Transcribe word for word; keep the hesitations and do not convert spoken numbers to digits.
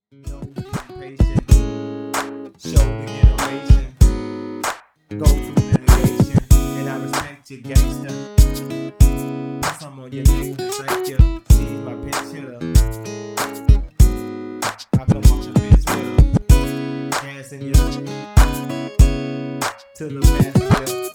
No patient, show the generation, go through litigation, and I respect you, gangster. Some on your neck to thank you. She's my pinch hitter. I come off the fence with her, dancing you to the passenger.